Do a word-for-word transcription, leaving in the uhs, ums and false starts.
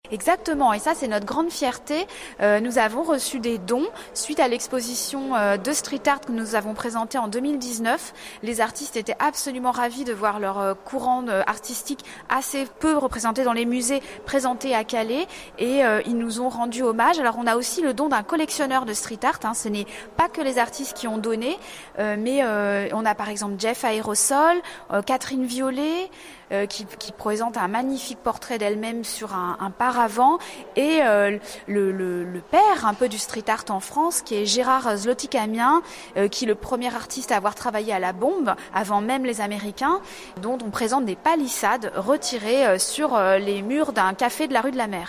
Exactement, et ça c'est notre grande fierté. Euh, nous avons reçu des dons suite à l'exposition euh, de street art que nous avons présentée en deux mille dix-neuf. Les artistes étaient absolument ravis de voir leur euh, courant euh, artistique assez peu représenté dans les musées présenté à Calais, et euh, ils nous ont rendu hommage. Alors on a aussi le don d'un collectionneur de street art, hein. Ce n'est pas que les artistes qui ont donné, euh, mais euh, on a par exemple Jeff Aérosol, euh, Catherine Violet, euh, qui, qui présente un magnifique portrait d'elle-même sur un, un paravent, et euh, le, le, le père un peu du street art en France, qui est Gérard Zloty-Camien, euh, qui est le premier artiste à avoir travaillé à la bombe avant même les Américains, dont on présente des palissades retirées euh, sur euh, les murs d'un café de la rue de la Mer.